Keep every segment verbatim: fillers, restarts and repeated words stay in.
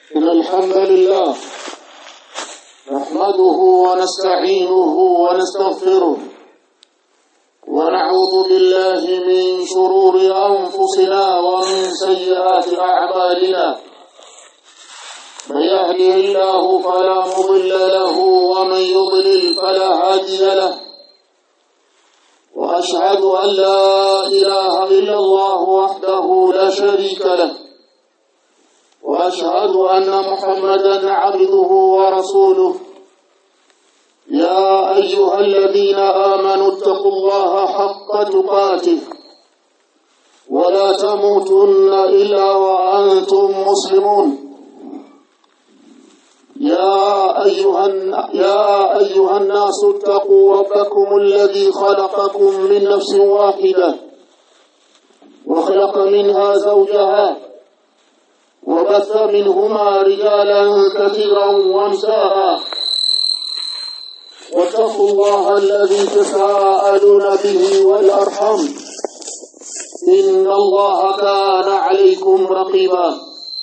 إن الحمد لله نحمده ونستعينه ونستغفره ونعوذ بالله من شرور أنفسنا ومن سيئات أعمالنا. من يهده الله فلا مضل له ومن يضلل فلا هادي له. وأشهد أن لا إله إلا الله وحده لا شريك له، وأشهد أن محمدا عبده ورسوله. يا أيها الذين آمنوا اتقوا الله حق تقاته ولا تموتن إلا وأنتم مسلمون. يا أيها, يا أيها الناس اتقوا ربكم الذي خلقكم من نفس واحدة وخلق منها زوجها وبث منهما رجالا كثيرا ونساء. واتقوا الله الذي تساءلون به والأرحام إن الله كان عليكم رقيبا.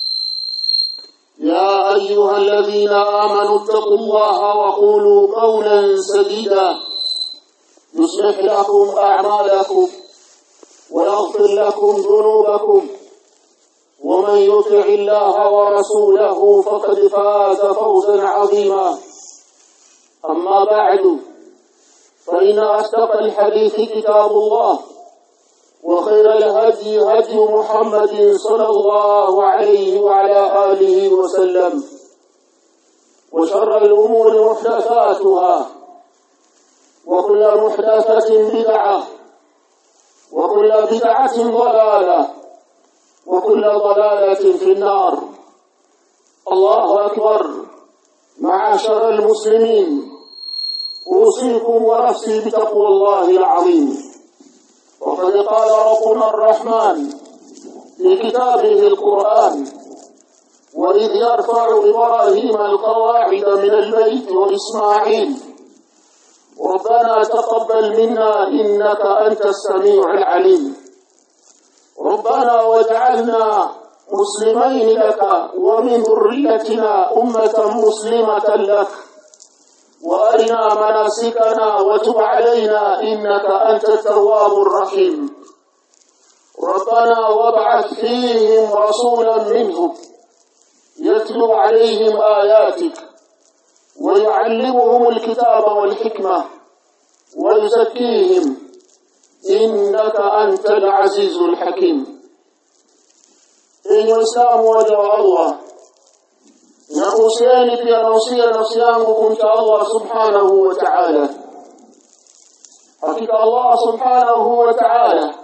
يا أيها الذين آمنوا اتقوا الله وقولوا قولا سديدا يصلح لكم أعمالكم ويغفر لكم ذنوبكم، ومن يطع الله ورسوله فقد فاز فوزا عظيما. أما بعد، فإن أصدق الحديث كتاب الله، وخير الهدي هدي محمد صلى الله عليه وعلى آله وسلم، وشر الأمور محدثاتها، وكل محدثة بدعة، وكل بدعة ضلالة، وكل ضلالة في النار. الله أكبر. معاشر المسلمين، أوصيكم ونفسي بتقوى الله العظيم. وقد قال ربنا الرحمن في كتابه القرآن: وإذ يرفع إبراهيم القواعد من البيت وإسماعيل ربنا تقبل منا إنك أنت السميع العليم. ربنا واجعلنا مسلمين لك ومن ذريتنا أمة مسلمة لك، وأرنا مناسكنا وتب علينا إنك أنت التواب الرحيم. ربنا وابعث فيهم رسولا منهم يتلو عليهم آياتك ويعلمهم الكتاب والحكمة ويزكيهم إنك أنت العزيز الحكيم. إن الإسلام وجه الله، نأوصيني في أنوصي نفسيانكم كالله سبحانه وتعالى. حقيقة الله سبحانه وتعالى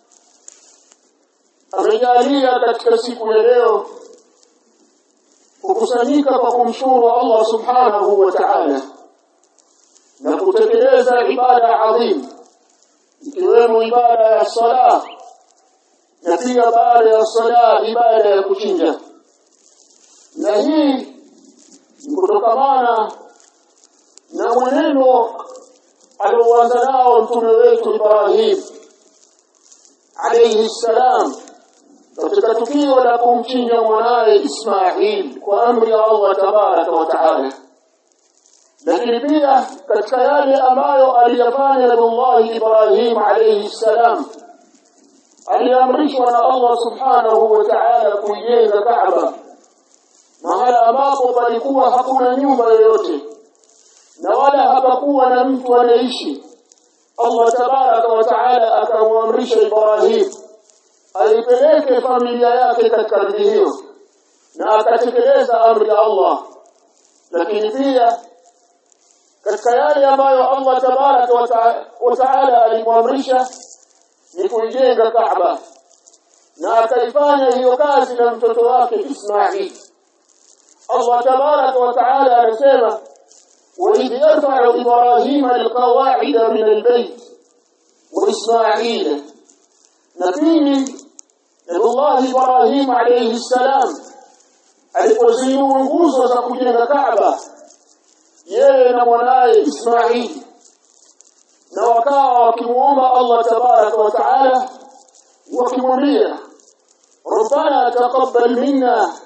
amejalia katika siku ya leo kukusanyika kwa kumshukuru Allah subhanahu wa ta'ala na kutekeleza ibada adhim, ikiwemo ibada ya sala, na pia baada ya sala ibada ya kuchinja. Na hii kutokamana na mwenendo alioanza nao mtume wetu Ibrahim alayhi salam katika tukio la kumchinja mwanae Ismail kwa amri ya Allah tabaraka wa taala. Lakini pia katika yale ambayo aliyafanya Nabii Ibrahim alayhi salam, aliamrishwa na Allah subhanahu wa ta'ala kujenga Kaaba, mahala ambapo palikuwa hakuna nyumba yoyote na wala hapakuwa na mtu anaishi. Allah tabaraka wa taala akamwamrisha Ibrahim aipeleke familia yake katika ardhi hiyo, na akatekeleza amri ya Allah. Lakini pia katika yale ambayo Allah tabaraka wa taala alimwamrisha ni kujenga Kaaba, na akaifanya hiyo kazi na mtoto wake Ismail. Allah tabaraka wa taala anasema: وإذ يرفع إبراهيم القواعد من البيت وإسماعيل. نبي الله إبراهيم عليه السلام alipozindua nguzo za kujenga Kaaba yeye na mwanae Ismail, na wakawa wakimuomba Allah tabaraka wa taala wakimwambia: ربنا تقبل منا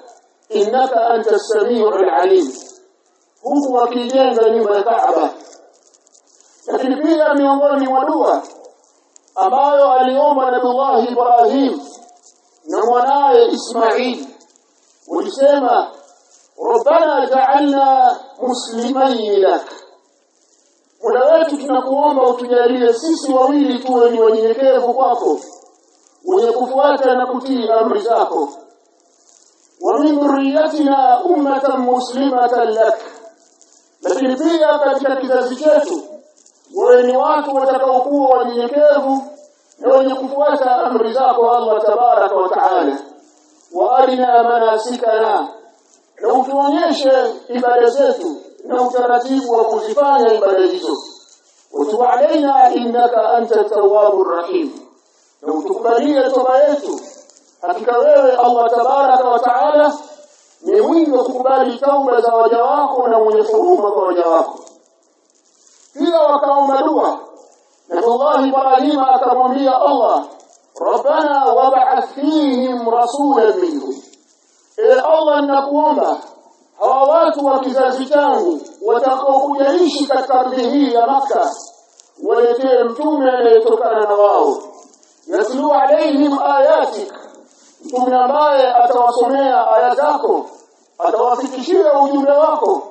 innaka anta as-sami'ul 'alim, huku wakijenga nyumba ya Kaaba. Lakini pia miongoni mwa dua ambayo aliomba Nabii Ibrahim na mwanae Ismail, walisema rabbana ja'alna muslimain lak, Mola wetu tunakuomba utujalie sisi wawili tuwe ni wanyenyekevu kwako, wenye kufuata na kutii amri zako, wa min dhurriyyatina ummatan muslimatan lak, lakini pia katika kizazi chetu wawe ni watu watakaokuwa wanyenyekevu na wenye kufuata amri zako Allah tabaraka wa taala. Wa arina manasikana, na utuonyeshe ibada zetu na utaratibu wa kuzifanya ibada hizo. Utub alaina innaka anta tawwabur rahim, na utukubalie toba yetu, hakika wewe Allah tabaraka wa taala ni mwingi wa kukubali tauba za waja wako na mwenye huruma kwa waja wako. Pia wakaomba dua Nabii Ibrahim akamwambia Allah, rabbana wab'ath fihim rasulan minhum, e Allah nakuomba hawa watu wa kizazi changu watakaokuja ishi katika ardhi hii ya Makka waletee mtume anayetokana na wao, yatlu alaihim ayatik, mtume ambaye atawasomea aya zako, atawafikishia ujumbe wako,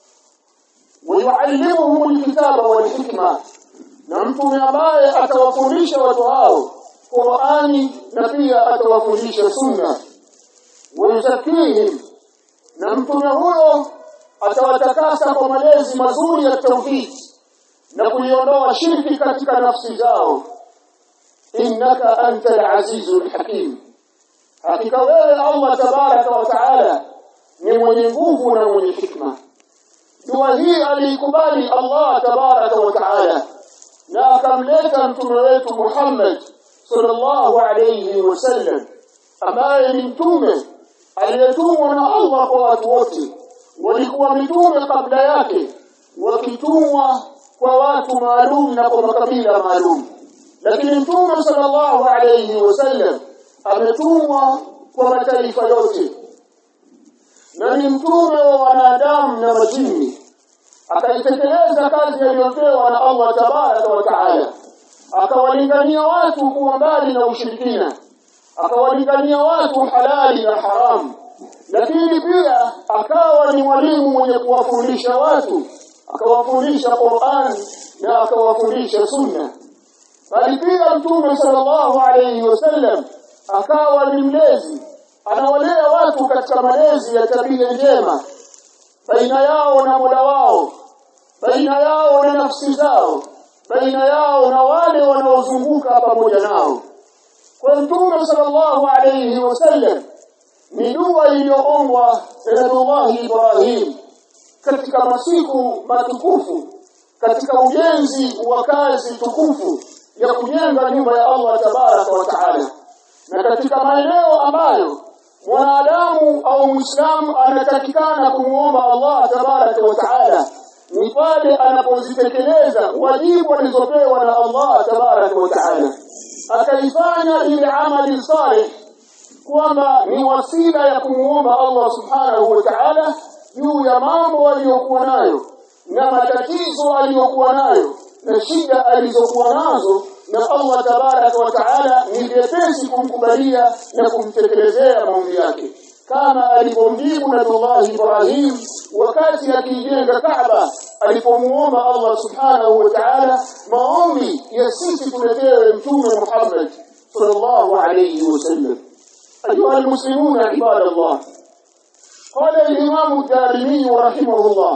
ويعلمهم الكتاب والحكمة, na mtume ambaye atawafundisha watu hao Qur'ani na pia atawafundisha sunna. Wayuzakihim, na mtume huyo atawatakasa kwa malezi mazuri ya tauhid na kuiondoa shirki katika nafsi zao. Innaka antal azizul hakim, hakika wewe Allah tabaraka wa taala ni mwenye nguvu na mwenye hikma. Dua hii alikubali Allah tabaraka wa taala na akamleta mtume wetu Muhammad sallallahu alayhi wasallam, ambaye ni mtume aliyetumwa na Allah kwa watu wote. Walikuwa mitume kabla yake wakitumwa kwa watu maalum na kwa makabila maalum, lakini mtume sallallahu alayhi wasallam ametumwa kwa mataifa yote, na ni mtume wa wanadamu na majini. Akaitekeleza kazi aliyopewa na Allah tabaraka wa taala, akawalingania watu kuwa mbali na ushirikina, akawalingania watu halali na haramu, lakini pia akawa ni mwalimu mwenye kuwafundisha watu, akawafundisha Qur'an na akawafundisha sunna. Bali pia mtume sallallahu alayhi wasallam akawa ni mlezi, anawalea watu katika malezi ya tabia njema baina yao na Mola wao, baina yao na nafsi zao, baina yao na wale wanaozunguka pamoja nao. Kwa mtume sallallahu alayhi wasallam ni dua iliyoombwa na Nabii Ibrahim katika masiku matukufu, katika ujenzi wa kazi tukufu ya kujenga nyumba ya Allah tabaraka wa taala, na katika maeneo ambayo mwanadamu au muislamu anatakikana kumuomba Allah tabaraka wa taala ni pale anapozitekeleza wajibu alizopewa na Allah tabaraka wa taala, akaifanya ile amali salih kwamba ni wasila ya kumuomba Allah subhanahu wa ta'ala juu ya mambo aliyokuwa nayo na matatizo aliyokuwa nayo na shida alizokuwa nazo, na Allah tabaraka wa taala ni vyepesi kumkubalia na kumtekelezea maombi yake, kama alivyomjibu Nabii Ibrahim wakati akijenga Kaaba, alipomuomba Allah subhanahu wa ta'ala maombi ya sisi tuletewe mtume Muhammad sallallahu alayhi wasallam. أيها المسلمون عباد الله، قال الإمام الدارمي رحمه الله: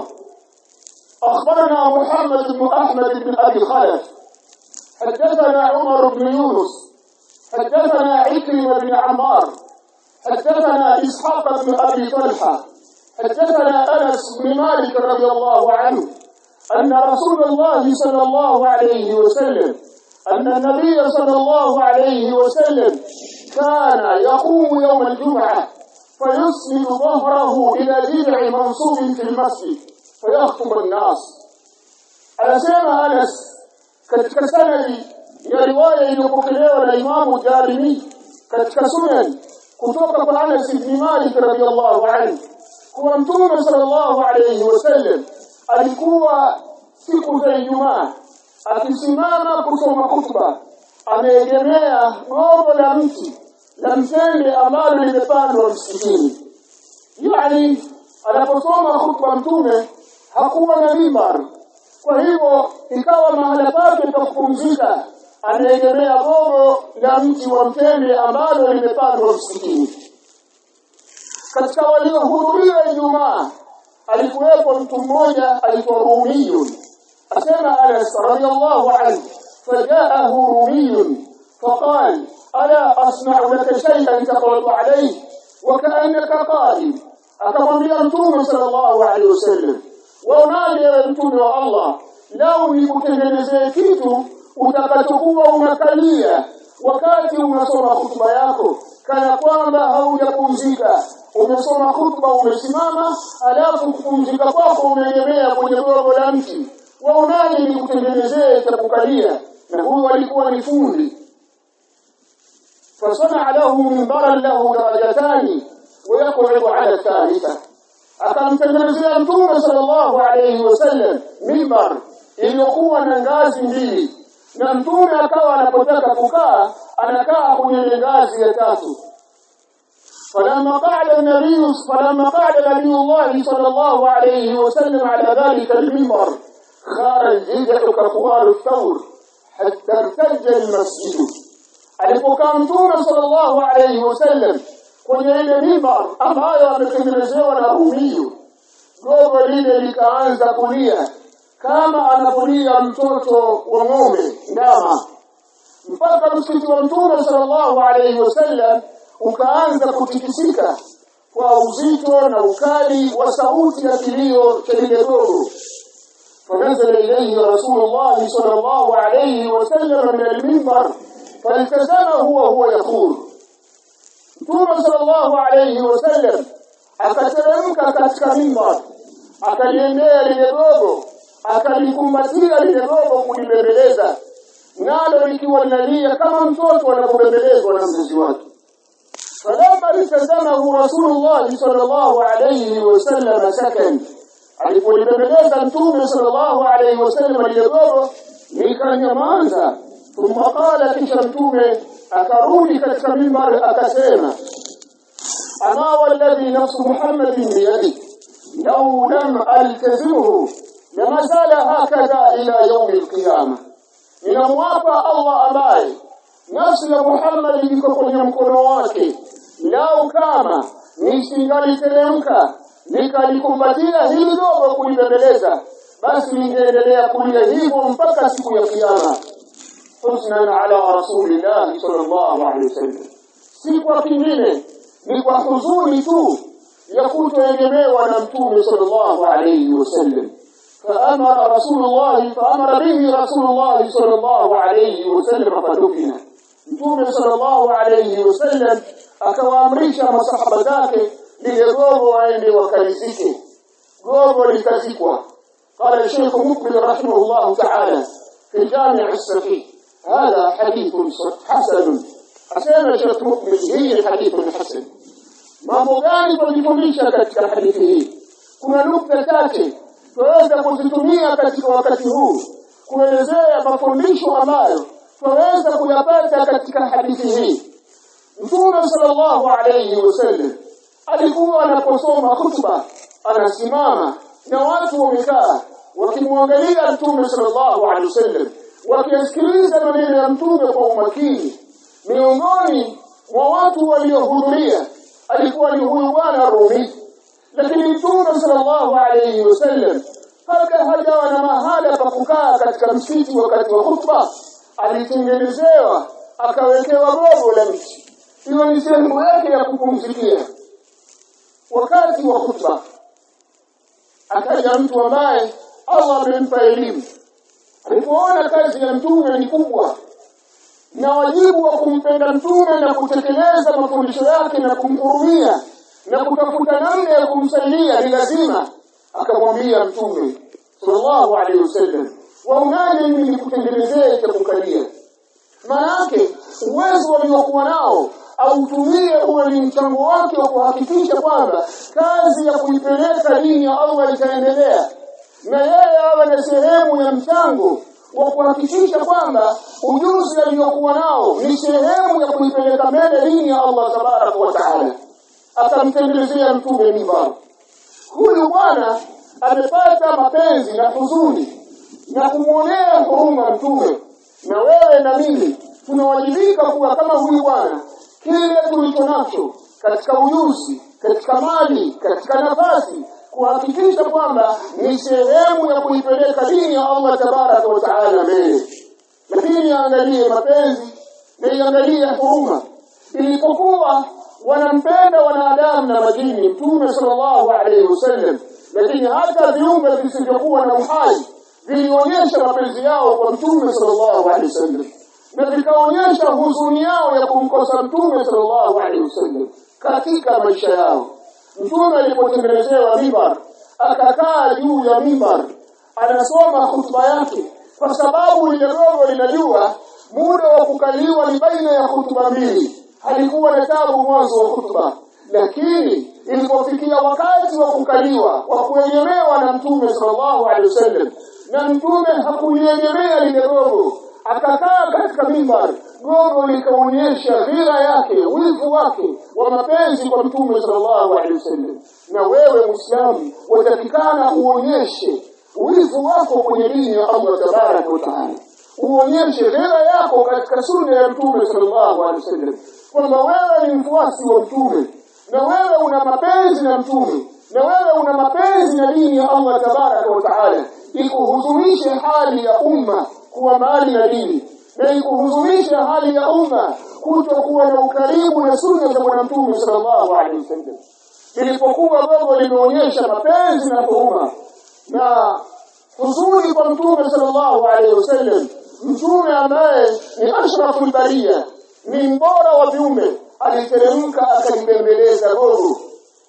أخبرنا محمد بن أحمد بن أبي خلف حدثنا عمر بن يونس حدثنا عكرمة بن عمار حدثنا إسحاق بن أبي طلحة حدثنا أنس بن مالك رضي الله عنه أن رسول الله صلى الله عليه وسلم أن النبي صلى الله عليه وسلم كان يقوم يوم الجمعة فيسند ظهره إلى ذبع منصوب في المسجد فيخطب الناس. anasema Anas katika sanadi ya riwaya iliyopokelewa na Imamu Darimi katika Sunan, kutoka kwa Anas ibn Malik radhiyallahu anhu kuwa Mtume sallallahu alayhi wasallam alikuwa siku za Ijumaa akisimama kusoma khutba ameegemea gogo la mti la mtende ambalo limepandwa msikitini. Yani anaposoma khutba Mtume hakuwa na mimbar, kwa hivyo ikawa mahala pake pa kupumzika anaegemea gogo la mti wa mtende ambalo limepandwa msikitini. Katika waliohudhuria Ijumaa alikuwepo mtu mmoja alikuwa Rumiyun. Asema Anas radhiyallahu anhu, fajaahu Rumiyun faqala ala asma'u laka shay'an taqra'u alayhi wa ka'annaka qa'im. Akamwambia Mtume sallallahu alayhi wasallam, waonaje ewe Mtume wa Allah, lau nikutengenezee kitu utakachokuwa unakalia wakati unasoma khutba yako kana kwamba haujapumzika. Umesoma khutba umesimama, alafu kupumzika kwako umeegemea kwenye gogo la mti. Waonaje nikutengenezee cha kukalia? Na huyo alikuwa ni fundi. Fasana lahu mimbaran lahu darajatani wa yaq'udu ala thalitha. Akamtengenezea Mtume sallallahu alayhi wasallam mimbar iliyokuwa na ngazi mbili, na Mtume akawa anapotaka kukaa anakaa kwenye ngazi ya tatu. فلما قعد النبي فلما قعد نبي الله صلى الله عليه وسلم على ذلك المنبر خرج جزء كفوار الثور حتى ارتج المسجد. alipokaa Mtume sallallahu alayhi wasallam kwenye ile mimbar ambayo ametengenezewa na Rumiyu, gogo lile likaanza kulia kama anapolia mtoto wa ng'ombe ndama, mpaka msikiti wa Mtume sallallahu alayhi wasallam ukaanza kutikisika kwa uzito na ukali wa sauti ya kilio cha lile gogo. فنزل إليه رسول الله صلى الله عليه وسلم من المنبر فالتزمه وهو يقول. Mtume sallallahu alayhi wasallam akateremka katika mimbar, akaliendea lile gogo, akalikumbatia lile gogo kulibembeleza, nalo likiwa linalia kama mtoto anapobembelezwa na mzazi wake. فلما التزمه رسول الله صلى الله عليه وسلم سكن. alipolibembeleza Mtume sallallahu alayhi wasallam lile gogo likanyamaza. Thumma qala, kisha Mtume akarudi katika mimbar akasema, ama walladhi nafsu Muhammadin biyadi law lam altazimuhu lama zala hakadha ila yawm alqiyama. Ninamwapa Allah ambaye nafsi ya Muhammad iko kwenye mkono wake, lau kama nisingaliteremka nikalikumbatia hili gogo kulibembeleza, basi ningeendelea kulia hivyo mpaka siku ya kiyama. Husnan ala rasulillah sallallahu alayhi wasallam. Si kwa kingine, ni kwa huzuni tu ya kutoegemewa na Mtume sallallahu alayhi wasallam. فأمر رسول الله فأمر به رسول الله صلى الله عليه وسلم فدفن. Mtume sallallahu alayhi wasallam akawaamrisha masahaba zake lile gogo waende wakalizike. Gogo likazikwa. قال الشيخ مقبل رحمه الله تعالى في الجامع الصحيح هذا حديث حسن. أسمى الشيخ مقبل هي حديث حسن. mambo gani tunajifundisha katika hadithi hii? Kuna nukta chache tuweza kuzitumia katika wakati huu kuelezea mafundisho ambayo tunaweza kuyapata katika hadithi hii. Mtume sallallahu alayhi wasallam alikuwa anaposoma khutba anasimama na watu wamekaa wakimwangalia Mtume sallallahu alayhi wasallam, wakisikiliza maneno ya Mtume kwa umakini. Miongoni mwa watu waliohudhuria alikuwa ni huyu bwana Rumi. Lakini Mtume sallallahu alayhi wasallam kabla hajawa na mahala pa kukaa katika msikiti wakati wa khutba, alitengenezewa akawekewa gogo la mti, hiyo ni sehemu yake ya kupumzikia wakati wa khutba. Akaja mtu ambaye Allah amempa elimu, alipoona kazi ya Mtume ni kubwa na wajibu wa kumpenda Mtume na kutekeleza mafundisho yake na kumhurumia na kutafuta namna ya kumsaidia ni lazima, akamwambia Mtume sallallahu alayhi wasallam, waungane mimi nikutengenezee cha kukalia. Maana yake uwezo waliokuwa nao autumie uwe ni mchango wake wa kuhakikisha kwamba kazi ya kuipeleka dini ya Allah itaendelea, na yeye awe na sehemu ya mchango wa kuhakikisha kwamba ujuzi aliokuwa nao ni sehemu ya kuipeleka mbele dini ya Allah tabaraka wa taala. Akamtengenezea mtume mimbar. Huyu bwana amepata mapenzi na huzuni na kumuonea huruma mtume, na wewe na mimi tunawajibika kuwa kama huyu bwana. Kile tulicho nacho katika ujuzi, katika mali, katika nafasi, kuhakikisha kwamba ni sehemu ya kuipeleka dini ya Allah tabaraka wa taala mbele. Lakini angalie mapenzi na angalie huruma. Ilipokuwa wanampenda wanadamu na majini mtume sallallahu alayhi wasallam, lakini hata viumbe visivyokuwa na uhai vilionyesha mapenzi yao kwa mtume sallallahu alayhi wasallam, na vikaonyesha huzuni yao ya kumkosa mtume sallallahu alayhi wasallam katika maisha yao. Mtume alipotengenezewa mimbar, akakaa juu ya mimbar anasoma hutuba yake, kwa sababu ile roho linajua muda wa kukaliwa ni baina ya hutuba mbili. Halikuwa na tabu mwanzo wa hutuba, lakini ilipofikia wakati wa kukaliwa wa kuegemewa na mtume sallallahu alaihi wasallam, na mtume hakuiegemea lile gogo, akakaa katika mimbar, gogo likaonyesha ghira yake, wivu wake wa mapenzi kwa mtume sallallahu alaihi wasallam. Na wewe Muislamu watakikana uonyeshe wivu wako kwenye dini ya Allah tabaraka wa taala, uonyeshe ghira yako katika sunna ya mtume sallallahu alaihi wasallam, kwamba wewe ni mfuasi wa mtume, na wewe una mapenzi na mtume, na wewe una mapenzi na dini ya Allah tabaraka wa taala. Ikuhuzunishe hali ya umma kuwa mbali na dini, na ikuhuzunishe hali ya umma kutokuwa na ukaribu na sunna za bwana mtume sallallahu alaihi wasallam. Ilipokuwa gogo limeonyesha mapenzi na huruma na huzuni kwa mtume sallallahu alaihi wasallam, mtume ambaye ni ashraful bariya, ni mbora wa viumbe, aliteremka akalibembeleza gogo.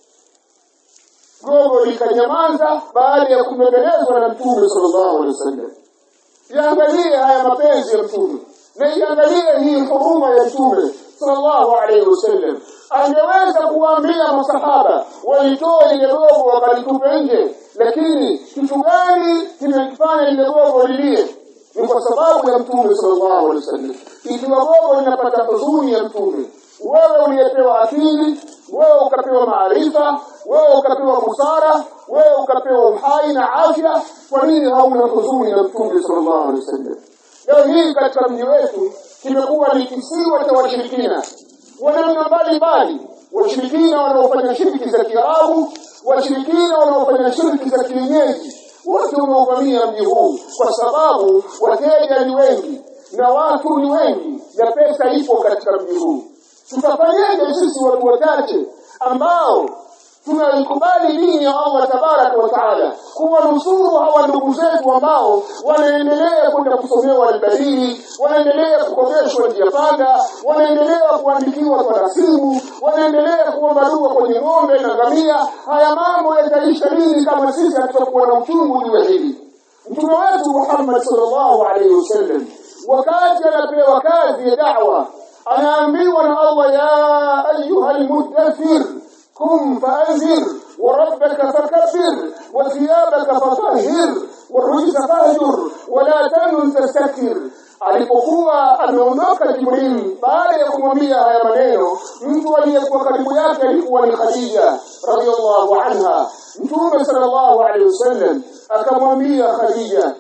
Gogo likanyamaza baada ya kubembelezwa na mtume sallallahu alaihi wasallam. Iangalie haya mapenzi ya mtume, na iangalie hii huruma ya mtume sallallahu alaihi wasallam. Angeweza kuambia masahaba walitoa ile gogo wakalitupe nje, lakini kitu gani kimefanya ile gogo lilie? Ni kwa sababu ya mtume sallallahu alaihi wasallam. Ikiwa gogo linapata huzuni ya mtume, wewe uliyepewa akili, wewe ukapewa maarifa, wewe ukapewa busara, wewe ukapewa uhai na afya, kwa nini hauna huzuni na mtume sallallahu alaihi wasallam? Leo hii katika mji wetu kimekuwa ni kisiwa cha washirikina wa namna mbalimbali, washirikina wanaofanya shirki za Kiarabu, washirikina wanaofanya shirki za kienyeji, wote wameuvamia mji huu kwa sababu wateja ni wengi na watu ni wengi na pesa ipo katika mji huu. Tutafanyaje sisi watu wachache ambao tunaikubali dini ya Allah tabaraka wa taala kuwanusuru hawa ndugu zetu ambao wanaendelea kwenda kusomewa albadili, wanaendelea kukomeshwa njia panda, wanaendelea kuandikiwa kwa rasimu, wanaendelea kuomba dua kwenye ng'ombe na ngamia? Haya mambo yataisha lini kama sisi hatutakuwa na uchungu juu ya hili? Mtume wetu Muhammad sallallahu alaihi wasallam wakati anapewa kazi ya da'wa, anaambiwa na Allah, ya ayyuhal mudaththir قم فأنذر وربك فكبر وثيابك فطهر والرجز فاهجر ولا تمنن تستكثر. Alipokuwa ameondoka Jibril baada ya kumwambia haya maneno, mtu aliyekuwa karibu yake alikuwa ni Khadija radhiallahu anha. Mtume sallallahu alaihi wasallam akamwambia Khadija,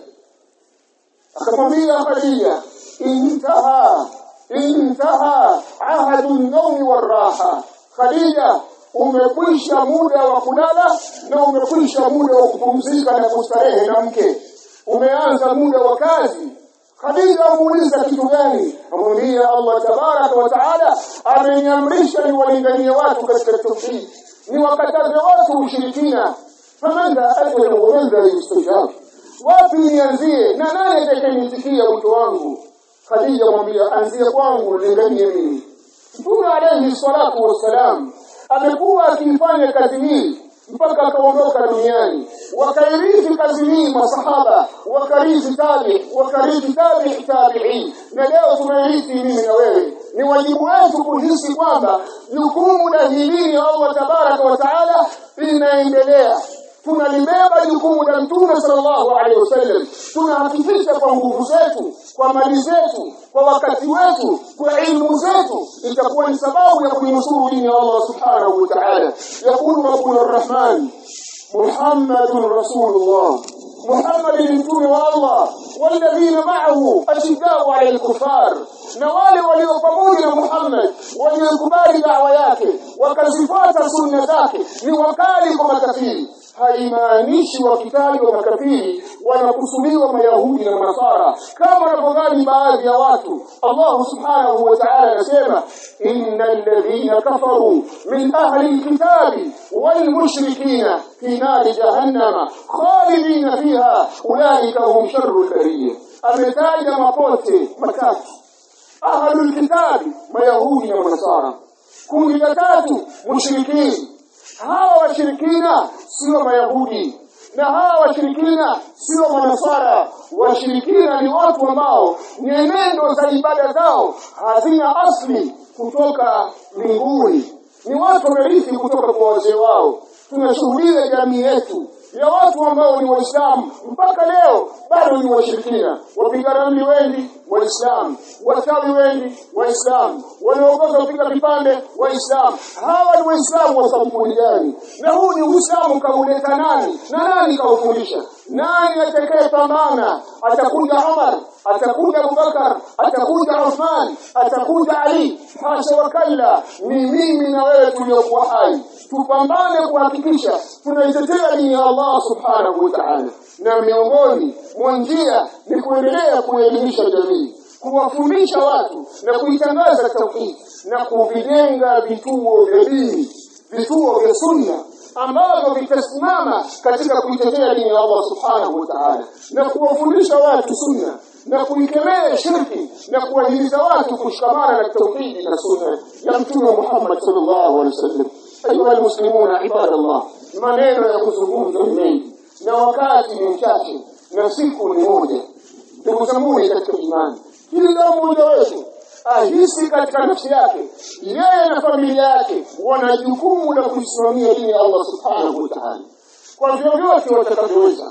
akamwambia Khadija, intaha intaha ahadu an-nawmi war-raha. Khadija, umekwisha muda wa kulala na umekwisha muda wa kupumzika na kustarehe na mke, umeanza muda wa kazi. Khadija muuliza kitu gani? Amwambia Allah tabaraka wa taala ameniamrisha niwalinganie watu katika tauhid, niwakataze watu ushirikina. Famanda ajru wa man la yustajab, wapi nianzie na nani atakayenitikia wito wangu? Khadija amwambia, anzia kwangu, nilinganie mimi. Mtume alayhi salatu wassalam amekuwa akifanya kazi hii mpaka akaondoka duniani. Wakairithi kazi hii masahaba, wakarithi tabi, wakarithi tabi tabi'in, na leo tunairithi mimi na wewe. Ni wajibu wetu kuhisi kwamba jukumu la hili Allah tabaraka wa taala linaendelea. Tunalibeba jukumu la Mtume sallallahu alaihi wasallam. Tunahakikisha kwa nguvu zetu, kwa mali zetu, kwa wakati wetu, kwa ilmu zetu, itakuwa ni sababu ya kuinusuru dini ya Allah subhanahu wa ta'ala. Yaqulu Rabbuna Ar-Rahman Muhammadur Rasulullah, Muhammad ni mtume wa Allah, walladhina ma'ahu ashiddau 'ala al-kuffar, na wale walio pamoja na Muhammad waliokubali da'wa yake wakazifuata sunna zake ni wakali kwa makafiri. Haimaanishi wakitali wa makafiri wanakusudiwa Mayahudi na Manasara kama wanavyodhani baadhi ya watu. Allah subhanahu wa ta'ala anasema innal ladhina kafaru min ahli alkitabi wal mushrikina fi nar jahannama khalidina fiha ulaika hum sharrul bariyah. Ametaja mapote matatu: ahli alkitabi, Mayahudi na Manasara; kundi la tatu, mushrikini. Hawa washirikina sio Mayahudi, na hawa washirikina sio Manasara. Washirikina ni watu ambao nyenendo za ibada zao hazina asli kutoka mbinguni, ni watu wamerithi kutoka kwa wazee wao. Tunashuhudia jamii yetu ya watu ambao ni Waislamu mpaka leo bado ni washirikina. Wapiga ramli wengi Waislamu, wachawi wengi Waislamu, wanaogoza kupiga vipande Waislamu. Hawa ni Waislamu wa sampuli gani? Na huu ni Uislamu kauleta nani? Na nani kaufundisha? Nani atakayepambana? Atakuja Umar, atakuja Abubakar, atakuja Uthman, atakuja Ali? Hasha wa kalla, ni mimi na wewe tuliokuwa hai. Tupambane kuhakikisha tunaitetea dini ya Allah subhanahu wa ta'ala. Na miongoni mwa njia ni kuendelea kuelimisha jamii, kuwafundisha watu na kuitangaza tauhid, na kuvijenga vituo vya dini, vituo vya sunna ambavyo vitasimama katika kuitetea dini ya Allah subhanahu wa ta'ala, na kuwafundisha watu sunna na kuikemea shirki, na kuwahimiza watu kushikamana na tauhid na sunna ya Mtume Muhammad sallallahu alaihi wasallam. Ayuha almuslimuna ibadallah, maneno ya kuzungumza mengi na wakati ni mchache na siku ni moja. Ndugu zangu katika imani, kila mmoja wetu ahisi katika nafsi yake yeye na familia yake wana jukumu la kusimamia dini ya Allah subhanahu wa ta'ala kwa vyovyote watakavyoweza,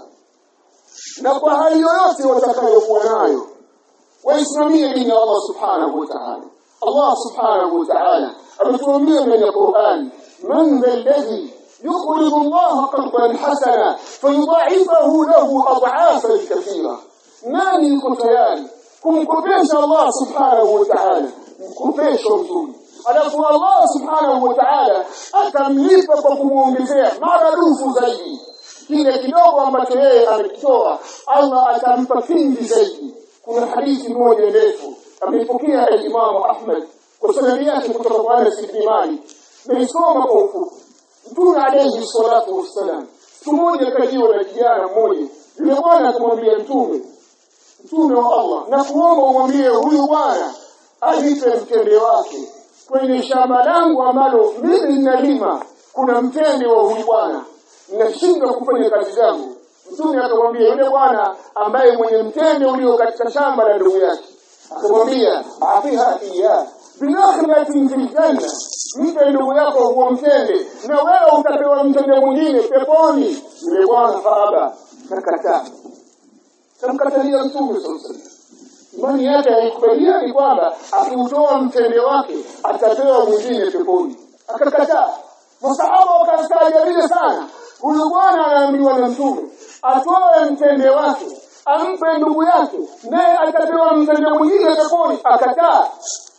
na kwa hali yoyote watakayokuwa nayo waisimamie dini ya Allah subhanahu wa ta'ala. Allah subhanahu wa ta'ala ametuambia ndani Qur'an, man alladhi يقرض الله قرضا حسنا فيضاعفه له اضعافا كثيره. nani yuko tayari kumkopesha Allah subhanahu wa ta'ala mkopesho mzuri, alafu Allah subhanahu wa ta'ala atamlipa kwa kumuongezea maradufu zaidi kile kidogo ambacho yeye amekitoa? Allah atampa kingi zaidi. Kuna hadithi moja ndefu ameipokea Imam Ahmad kwa sanadi yake kutoka kwa Anas ibn Malik, nilisoma kwa ufupi. Mtume alayhi salatu wassalam mmoja kajiwa na kijana mmoja, yule bwana akamwambia Mtume, Mtume wa Allah, na kuomba umwambie huyu bwana alipe mtende wake kwenye shamba langu ambalo mimi ninalima, kuna mtende wa huyu bwana, ninashindwa kufanya kazi zangu. Mtume akamwambia yule bwana ambaye mwenye mtende ulio katika shamba la ndugu yake, akamwambia afiha iya binakhlatin fil janna, mpe ndugu yako huo mtende na wewe utapewa mtende mwingine peponi. Yule bwana faaba, kakataa, kamkatalia Mtume sallallahu alaihi wasallam. Imani yake haikubaliani kwamba akiutoa mtende wake atapewa mwingine peponi, akakataa. Masahaba wakastaajabia sana. Huyu bwana anaambiwa na Mtume atoe mtende wake ampe ndugu yake naye atapewa mtende mwingine peponi, akataa.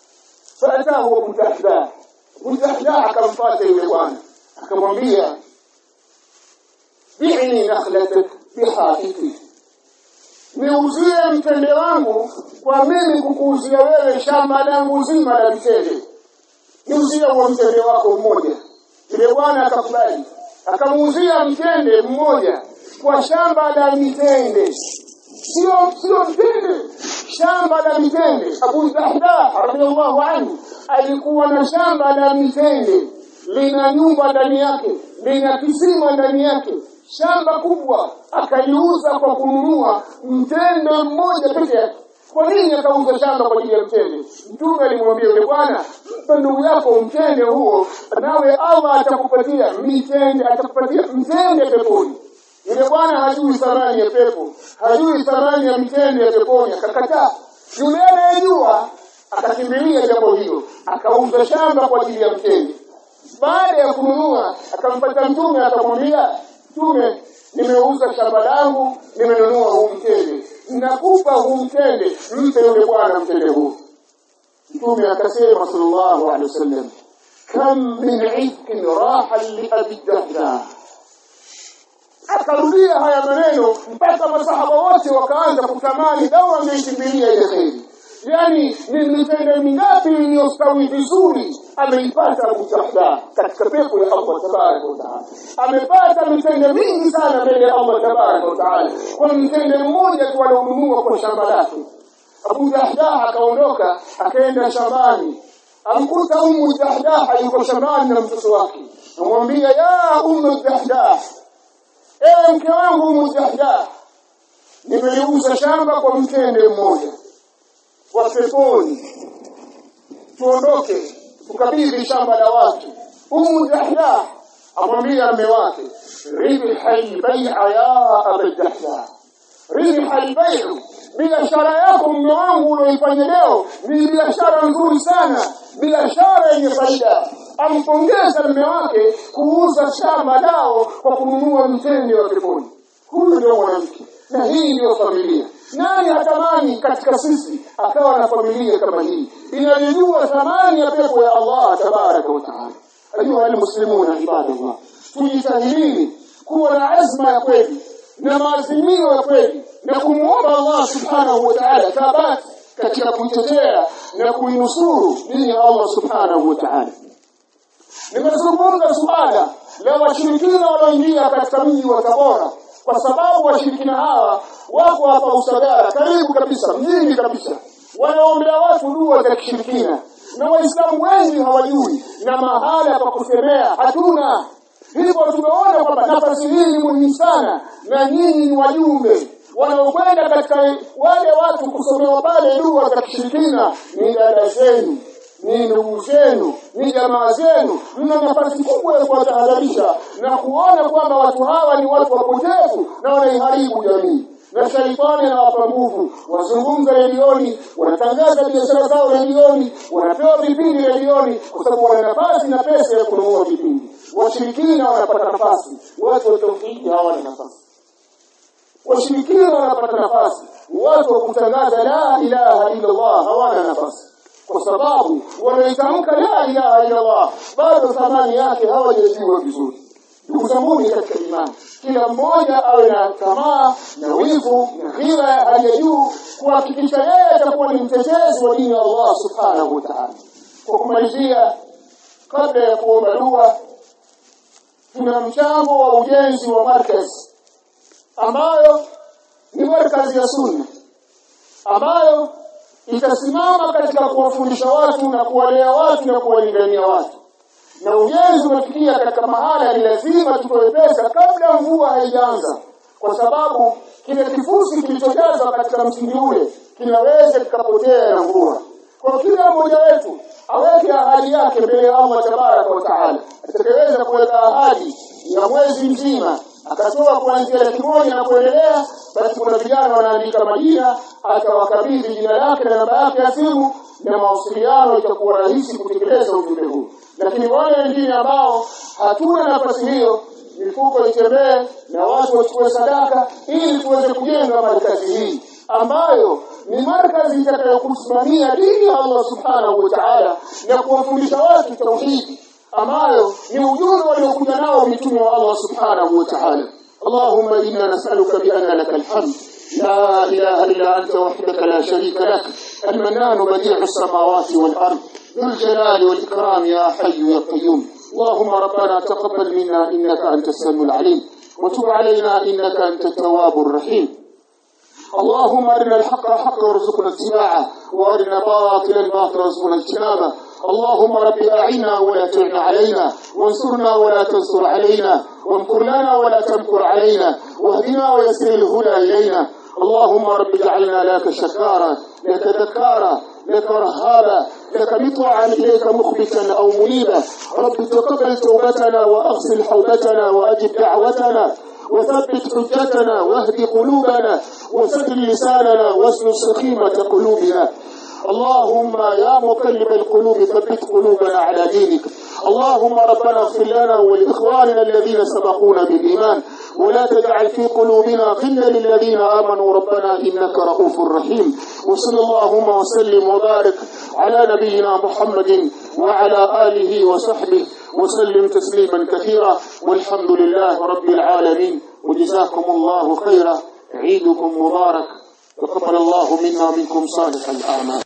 Faatahu mutahda, mutahda akamfuata yule bwana akamwambia, bi'ni nakhlatak bihaqiqi, niuzie mtende wangu kwa mimi kukuuzia wewe shamba langu zima la mtende, niuzie huo mtende wako mmoja. Yule bwana akakubali, akamuuzia mtende mmoja kwa shamba la mitende, sio sio mtende, shamba la mitende. Abu Dahda radhiyallahu anhu alikuwa na shamba la mitende, lina nyumba ndani yake, lina kisima ndani yake, shamba kubwa, akaliuza kwa kununua mtende mmoja pekee yake. Kwa nini akauza shamba kwa ajili ya mtende? Mtume alimwambia yule bwana, mpe ndugu yako mtende huo, nawe Allah atakupatia mitende, atakupatia mtende peponi. Yule bwana hajui thamani ya pepo, hajui thamani ya mitende ya peponi, akakataa. Yule anayejua akakimbilia jambo hilo, akauza shamba kwa ajili ya mtende. Baada ya kununua akampata Mtume, akamwambia, Mtume, nimeuza shamba langu, nimenunua huu mtende, nakupa huu mtende, mpe yule bwana mtende huu. Mtume akasema sallallahu alaihi wasallam, kam min ifkin raha li Abi Dahdah. Akarudia haya maneno mpaka masahaba wote wakaanza kutamani dawa angeikimbilia ile kheri. Yani ni mitende mingapi iliyostawi vizuri ameipata Abu Dahdah katika pepo ya Allah tabaraka wa taala. Amepata mitende mingi sana mbele ya Allah tabaraka wa taala kwa mtende mmoja tu alionunua kwa shamba lake. Abu Dahdah akaondoka akaenda shambani, amkuta Ummu Dahdah yuko shambani na mtoto wake. Anamwambia, ya Ummu Dahdah, ewe mke wangu Ummu Dahdah, nimeuza shamba kwa mtende mmoja wa peponi, tuondoke tukabidhi shamba la watu. Ummu Dahdah amwambia mume wake, ribha al-bay'a ya Abu Dahdah, ribha al-bay'u, biashara yako mume wangu unaifanya leo ni biashara nzuri sana, biashara yenye faida. Ampongeza mume wake kuuza shamba lao kwa kununua mtende wa peponi. Huyu ndio mwanamke na hii ndio familia. Nani hatamani katika sisi akawa na familia kama hii inayojua thamani ya pepo ya Allah tabaraka wa taala? Ayuha almuslimuna ibadallah, tujitahidini kuwa na azma ya kweli na maazimio ya kweli na kumuomba Allah subhanahu wa ta'ala thabati katika kuitetea na kuinusuru dini ya Allah subhanahu wa ta'ala. Nimezungumza suala la washirikina walioingia katika mji wa Tabora, kwa sababu washirikina hawa wako hapa Usagara, karibu kabisa, mjini kabisa, wanaombea watu dua za kishirikina, na Waislamu wengi hawajui, na mahala pa kusemea hatuna. Hivyo tumeona kwamba nafasi hii ni muhimu sana, na nyinyi ni wajumbe wanaokwenda katika wale watu kusomewa pale dua za kishirikina, ni dada zenu, ni ndugu zenu, ni jamaa zenu. Mna nafasi kubwa ya kuwatahadharisha na kuona kwamba watu hawa ni watu wapotevu na wanaiharibu jamii. Na shaitani anawapa nguvu, wazungumza redioni, wanatangaza biashara zao redioni, wanapewa vipindi redioni, kwa sababu wana nafasi na pesa ya kununua vipindi. Washirikina wanapata nafasi, watu wa tauhidi hawana nafasi. Washirikina wanapata nafasi, watu wa kutangaza la ilaha illa Allah hawana nafasi, kwa sababu wanaitamka la ilaha illa Allah bado thamani yake hawajajua vizuri. Ndugu zangu katika imani, kila mmoja awe na tamaa na wivu na ghira ya hali ya juu kuhakikisha yeye atakuwa ni mtetezi wa dini ya Allah subhanahu wa ta'ala. Kwa kumalizia, kabla ya kuomba dua, tuna mchango wa ujenzi wa markaz ambayo ni markaz ya Sunna, ambayo itasimama katika kuwafundisha watu na kuwalea watu na kuwalingania watu. Na ujenzi unafikia katika mahala ni lazima tutoe pesa kabla mvua haijaanza, kwa sababu kile kifusi kilichojazwa katika msingi ule kinaweza kikapotea na mvua. Kwa kila mmoja wetu aweke ahadi yake mbele ya Allah tabaraka wa taala. Atakayeweza kuweka ahadi ya mwezi mzima akatoa kuanzia laki moja na kuendelea, basi kuna vijana wanaandika majina, atawakabidhi jina lake na namba yake ya simu, na mawasiliano itakuwa rahisi kutekeleza ujumbe huu. Lakini wale wengine ambao hatuna nafasi hiyo, mifuko itembee na watu wachukue sadaka ili tuweze kujenga markazi hii ambayo ni markazi itakayokusimamia dini ya Allah subhanahu wa ta'ala na kuwafundisha watu tauhidi ambayo ni ujumbe waliokuja nao mitume wa Allah subhanahu wa ta'ala. Allahumma inna nas'aluka bi anna laka alhamd la ilaha illa anta wahdaka la sharika lak al-mannan badi'u as-samawati wal ard ذو الجلال والإكرام يا حي يا قيوم. اللهم ربنا تقبل منا إنك أنت السميع العليم وتب علينا إنك أنت التواب الرحيم. اللهم أرنا الحق حقا وارزقنا اتباعه، وأرنا باطلا باطلا وارزقنا اجتنابه. اللهم رب أعنا ولا تعن علينا، وانصرنا ولا تنصر علينا، وامكر لنا ولا تمكر علينا، واهدنا ويسر الهدى إلينا. اللهم رب اجعلنا لك شكارا، لك ذكارا، لك رهابا، لك مطوعا إليك مخبتا أو منيبا. رب تقبل توبتنا وأغسل حوبتنا وأجب دعوتنا وثبت حجتنا واهد قلوبنا وسدل لساننا واسلل سخيمة قلوبنا. اللهم يا مقلب القلوب ثبت قلوبنا على دينك. اللهم ربنا اغفر لنا ولإخواننا الذين سبقونا بالإيمان، ولا تجعل في قلوبنا غلا للذين آمنوا ربنا إنك رؤوف رحيم. وصلى اللهم وسلم وبارك على نبينا محمد وعلى آله وصحبه وسلم تسليما كثيرا، والحمد لله رب العالمين. وجزاكم الله خيرا. عيدكم مبارك، تقبل الله منا منكم صالح الأعمال.